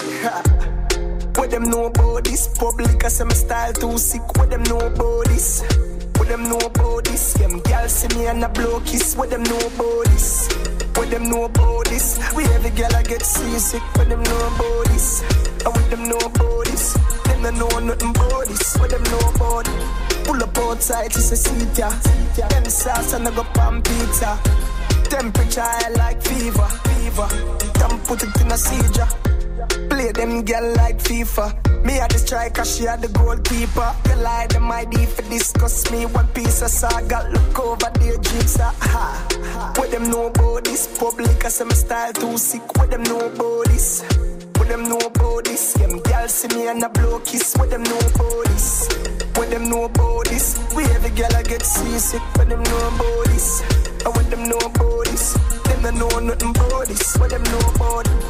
What them know about this? Public, I say my style too sick. What them know about this? What them know about this? Them girls see me and a blow kiss. What them know about this? What them know about this? We every girl I get seasick. What them know about this? What them know about this? Them don't know nothing about this. What them know about it? Pull up outside, she say seat ya. Them sauce and I go pan pizza. Temperature high like fever. Don't put it in a seizure. Play them girl like FIFA. Me had the striker, she had the goalkeeper. The lie them ID for discuss me. One piece of saga, look over their jeans. What them know about this? Public, I say my style too sick. What them know about this? What them know about this? Them girls see me and a blow kiss. What them know about this? What them know about this? We every girl I get seasick. What them know about this? What them know about this? Them don't know nothing about this. What them know about it?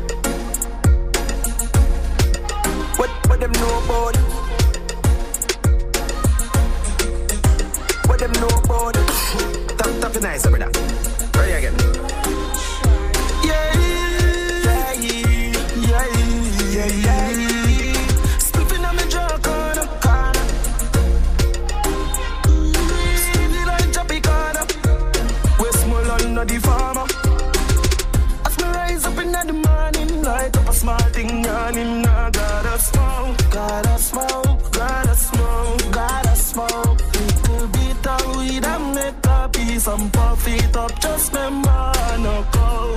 What them know about it? What them know about it? Talk nice, brother. Ready again. Spliffing on me jaw corner. Steady like Jappy corner. Westmoreland, not the farmer. As me rise up in the morning, light up a small thing on him, naga. and puff it up. Just remember, I no go.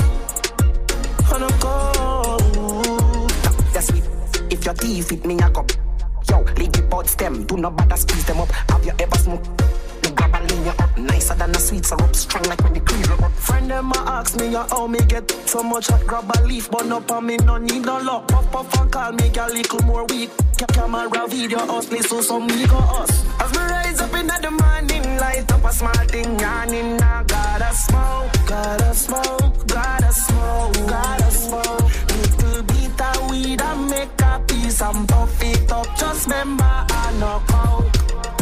That's sweet. If your teeth fit me a cup, yo, leave the buds them. Do not bother squeeze them up. Have you ever smoked? The grab a lean you up, nicer than a sweet syrup, strong like when the cream up. Friend them a ask me how me get so much hot. Grab a leaf, but up on me no need no luck. Puff puff and call me a little more weak. Camera video us, play so some nigga us. As me rise up in the morning, light up a small thing, yawning. I gotta smoke, gotta smoke, gotta smoke, gotta smoke. Little bit of weed and make a piece and puff it up. Just remember, I no coke,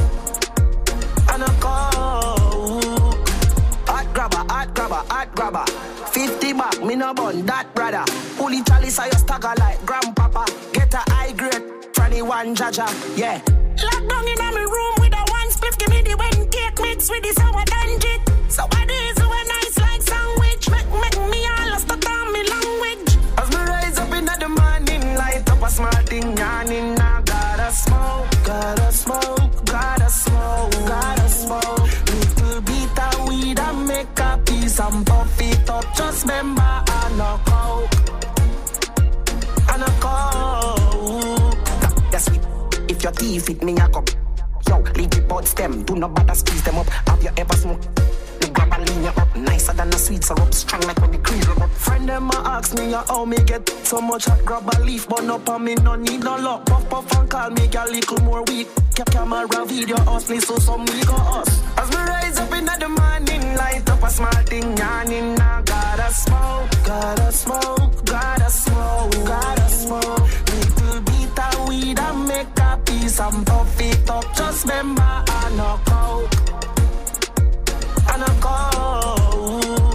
I no coke. Hot grabber, hot grabber, hot grabber. 50 back, me no bun that brother. Pull chalice, I stagger like grandpapa. Get a high grade. One jaja, yeah. Locked down in my room with a one split. Give me the when cake mix with the sour dungeon. So what is so nice like sandwich. Make me all stuck on me language. As me rise up in the morning, light up a small thing, yawning. I gotta smoke, gotta smoke, gotta smoke, gotta smoke. Little bit of weed and make a piece and puff it up. Just remember, I no coke, I no coke. Sweet. If your teeth fit me a cup, yo, leave the buds them. Do not bother squeeze them up. Have you ever smoked? The grab a lean you up, nicer than a sweet syrup, strong like when the cream up. Friend them a ask me how me get so much hot. Grab a leaf, but up on me no need no luck. Puff puff and call me a little more weak. Camera video us, play so some nigga us. As me rise up in the morning, light up a small thing, yawning. I gotta smoke, gotta smoke, gotta smoke, gotta smoke. Little bit of weed and make a piece and puff it up. Just remember, I no coke, I no coke.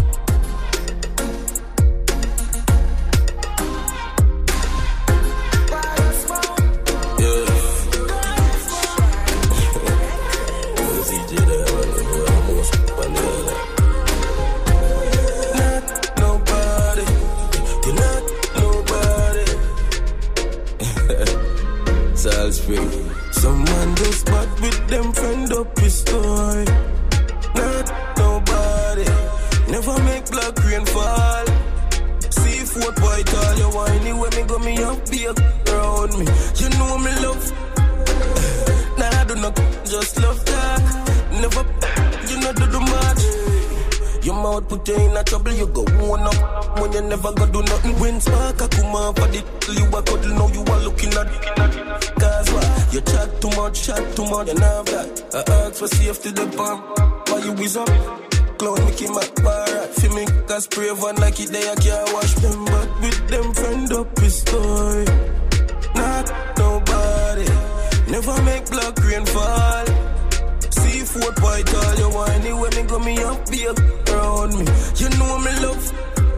Someone just bad with them friend up his story. Not nobody. Never make black rain fall. Seafood white all you whiny when me go me up be around me. You know me love. Nah I do not just love that. Never you know do the match. Your mouth put you in a trouble, you go one up. When you never go do nothing, when spark a come up for the you a cuddle, now you are looking at. Cause what? You chat too much, you know that. I ask for safety the palm, why you whiz up? Clown Mickey Mac, alright, for me, cause spray one like it, they can't wash them. But with them friend up his story. Not nobody, never make black rain fall. Seafood white all you whiny when me go me up be around me. You know me love.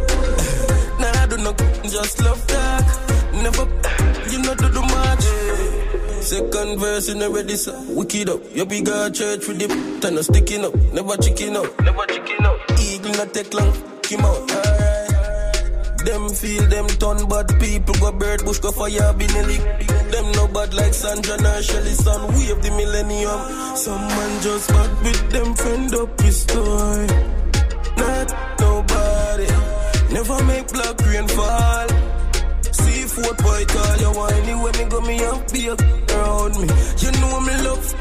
Nah I do not just love that. Never you know do the match. Second verse in already so wicked up. You big church with the turn no sticking up. Never chicken out. Eagle not take long. Come out. Alright. Them feel them turn bad people. Go bird bush go fire binelli. Them no bad like Sandra and Shelly son. We have the millennium. Someone just bad with them friend up his story. Not nobody. Never make black rain fall. Seafood white all you whiny when me go me up be around me. You know me love.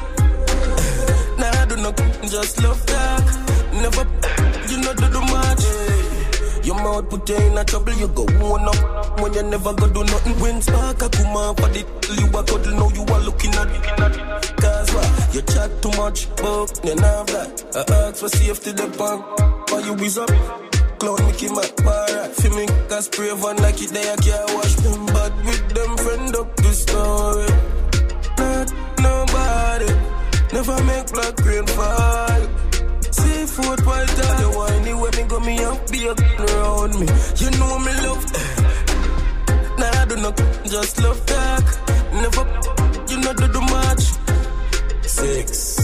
Nah I do not just love that. Never you know do the match. Your mouth put you in a trouble, you go one up. When you never go do nothing, when spark a come up for the you a cuddle, now you are looking at. Cause what? You chat too much, but you know that. I ask for safety the palm, why you whiz up? Clown Mickey Mac, alright, for me, cause spray one like it, they can't wash them. But with them friend up the story. Not nobody, never make black rain fall. Seafood white all you whiny when me go me up be around me. You know me love. Nah I do not just love that. Never you know do the match. 6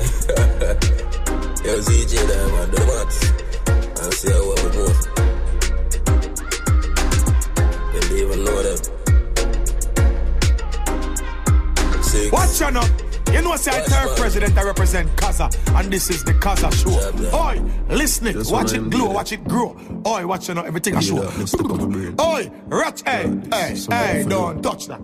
Yo ZJ them at the match. And see how we move. They don't even know that. 6 Watch out now. You know, say I third president, I represent Kaza, and this is the Kaza show. Oi, listen it, watch it glow, watch it grow. Oi, watch everything I show. Oi, ratch, hey, don't touch that.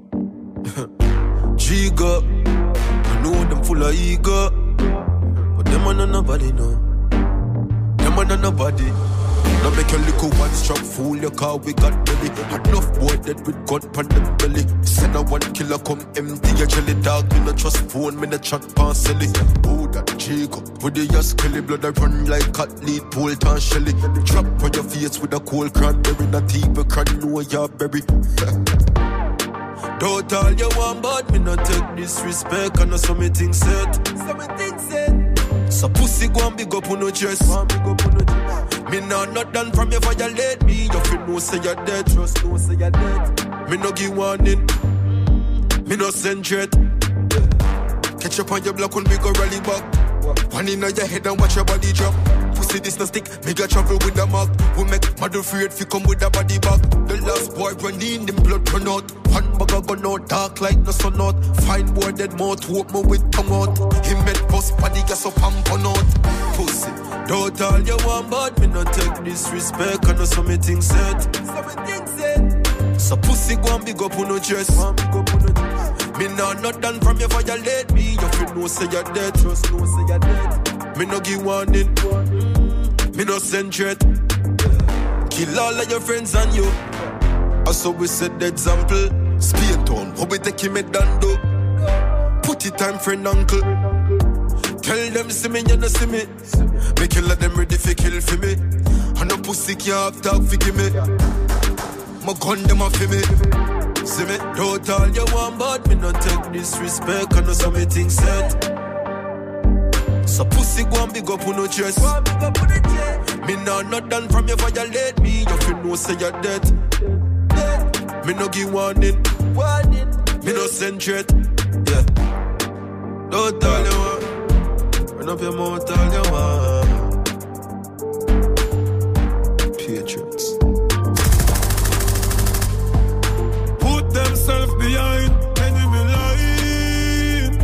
Giga, I know them full of ego, but them are nobody know. Them are nobody. Now make your little one strong fool your car, we got belly. Enough boy dead with gun pan them belly. Send a one killer come empty your jelly dog. Me no trust phone, me no chat parcelly. Oh that Jacob, with the ass kelly blood I run like cat lead pole tan shelly. Trap on your face with a cold cranberry, not even cran know your berry. Don't all you want but me no take disrespect. I know something said. So pussy go and big up on no chest. Me not done from you violate me. You feel no say you're dead. Trust no say you're dead. Me no give warning. Me no send threat. Catch up on your block when we go rally back. One in your head and watch your body drop. Pussy this no stick, me got travel with the mark. We make mother afraid if you come with the body back. The last boy running, them blood run out. One bag of gun out, dark like no sun out. Fine boy dead mouth, hope me with tongue out. He met boss body gas up and pun out. Pussy, don't all you want but me no take disrespect. I know something said. So pussy go and big up on no chest. Me not done from you violate me. You feel no say you're dead. Trust no say you're dead. Me no give warning. Me no send threat. Kill all of your friends and you. Also we set the example. Spear town, how we take him a dando. Put it time friend uncle. Tell them see me, you no see me. Me kill them ready for kill for me. And no pussy can't have talk for give me. My gun them off for me. See me, don't all you want but me no take disrespect. I know something said. So pussy go and big up on no chest. Me not done from you violate me. You feel no say you're dead. Me no give warning. Me no send threat. Yeah. Don't all you want. Run up your mouth all you want. Patriots. Put themselves behind enemy line.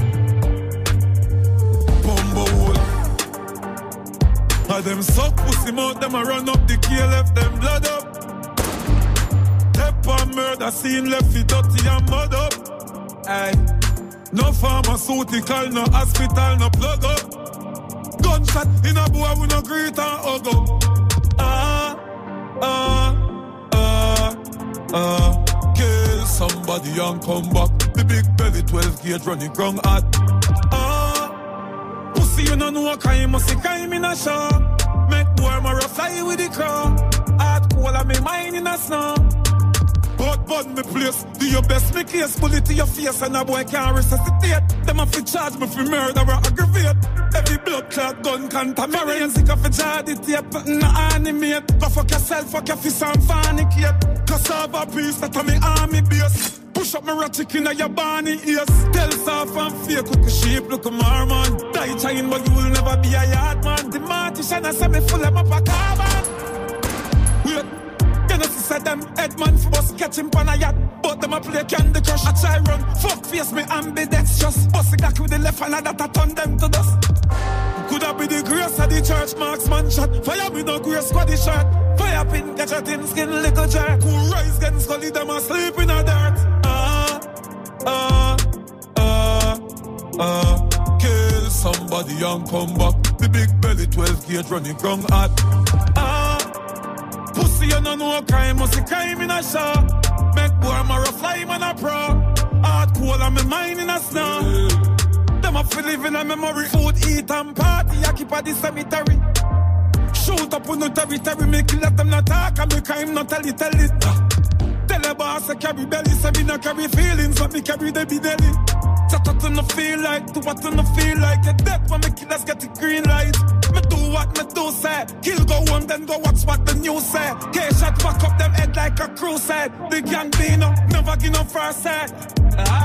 Bumbo hole. And them suck pussy mouth, them a run up the key, left them blood up. Step on murder scene, left it dirty and mud up. Aye. No pharmaceutical, no hospital, no plug up. Gunshot in a boy, we no greet and hug up. Kill somebody and come back. The big belly 12 gauge running ground hot. Pussy you no know cause you must see crime in a show. Make boy more fly with the crow. Hard cold and me mind in a snow. But me place, do your best, me case, bullet to your face and a boy can't resuscitate. Them have to charge me for murder or aggravate. Every blood clot gun contaminate. Sick of a jar, the tape, nothing to animate. Go fuck yourself, fuck your fist and fornicate. Cassava piece, that on me army base. Push up my rat chicken at your barney ears. Tell soft and fake, look a sheep, look a marmon. Die trying, but you will never be a yard man. The martian, I say me full of up a carbon. Wait. Said them headman for bus catch him on a yacht. But them a play Candy Crush. I try run, fuck face me ambidextrous. Bust it back with the left hand that I turn them to dust. Could have be the grace of the church marksman shot. Fire me no grace squad the shirt. Fire pin catch a thin skin little jerk. Who rise getting scully them a sleep in a dirt. Kill somebody and come back. The big belly 12 gauge running ground hot. Pussy you no know crime, must see crime in a show. Make boy more fly man a pro. Hard cold and me mind in a snow. Them a feel live in a memory. Food, eat and party, I keep at the cemetery. Shoot up on the territory, make it let them not talk. And me crime not tell it. Tell the boss I carry belly, say me not carry feelings, but me carry the be deli. Chat what to no feel like, do what to no feel like. A death when me killers get the green light. Me do what me do say. Kill go home, then go watch what the news say. K-shot back up them head like a crusade. The gang being up, never give no first head.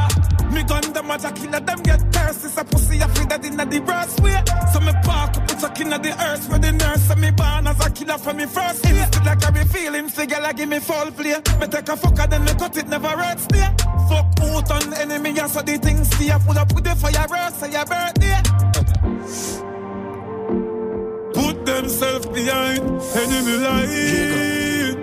Me gun them a killer, them get thirsty. So pussy I feel that in the worst way. So me park up with a back in the earth where the nurse and me born as a killer from me first. Instead like I be feeling, figure like give me fall play. Me take a fucker then me cut it, never hurts there. Fuck out on enemy, yeah, so the things stay. Pull up with the fireworks, say your birthday. Put themselves behind enemy line.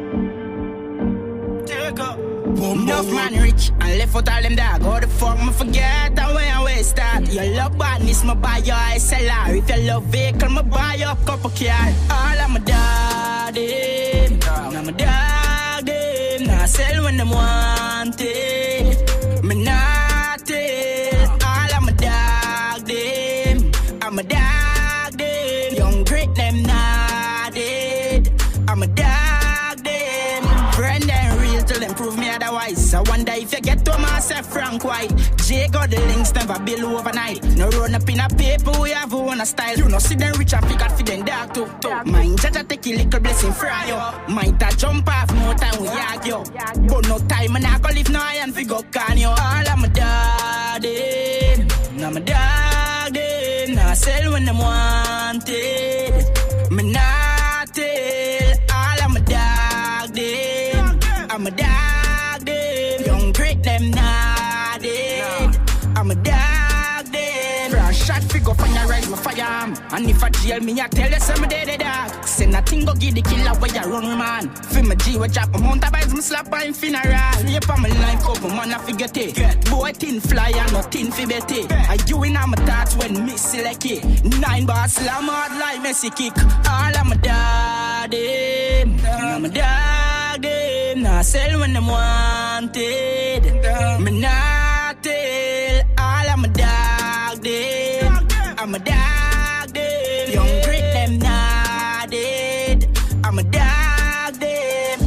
Enough man rich and left out all them dog. How the fuck me forget and where I waste that? Your love badness, me buy your SLR. If you love vehicle, me buy your couple car. All of my dog them, now my dog them. Now sell when them want it. Me not tell. All of my dog them, I'm a dog them. Young great them not dead. I'm a dog them. Friend and real till them prove me otherwise. I wonder if you get to myself Frank White. Jay got the links never build overnight. No run up in a paper, we have one style. You know see them rich and figure for them dark too. Mine Jaja take a little blessing fry yo. Mine ta jump off, no time we argue. But no time and I go live no iron figure can yo. All of my dog them, now my dog them. Now sell when them want it. Me not tell. All of my dog them, I'm a dog them. Young great them not dead. I'm a dog them. Fresh shot figure from your rise my firearm. And if I jail me I tell you some dead dog. Say nothing go give the killer where you run man. Feel my G with drop my mount a buys me slap on funeral. Sleep on my life up my man I forget it. Boy thin fly and no thin fi bet it. I you in on my thoughts when me select it. 9 bars slam hard like Messi kick. All of my dog them, I'm a dog them. Now sell when them want it. Me not tell. All of my dog them, I'm a dog them. Young great them not dead. I'm a dog them.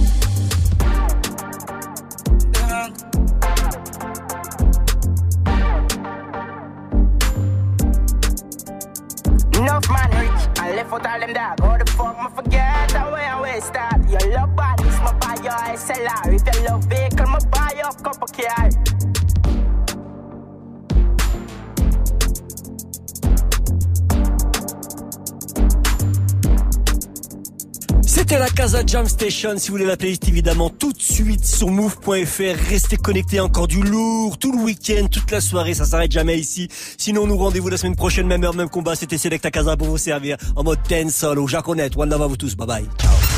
Enough man rich, I left out all them dog. How the fuck me forget that way I waste that? You love badness, me buy your SLR. If you love vehicle, me buy your couple car. C'était la Casa Jam Station. Si vous voulez la playlist, évidemment, tout de suite sur move.fr. Restez connectés, encore du lourd tout le week-end, toute la soirée. Ça s'arrête jamais ici. Sinon, nous rendez-vous la semaine prochaine, même heure, même combat. C'était Selecta Casa pour vous servir en mode dancehall au Jaconet. One love à vous tous. Bye bye. Ciao.